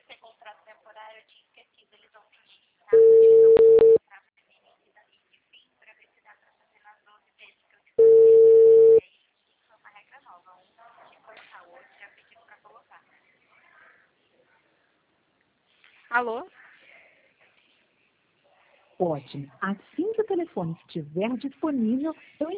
Alô? Ótimo. Assim que o telefone estiver disponível, eu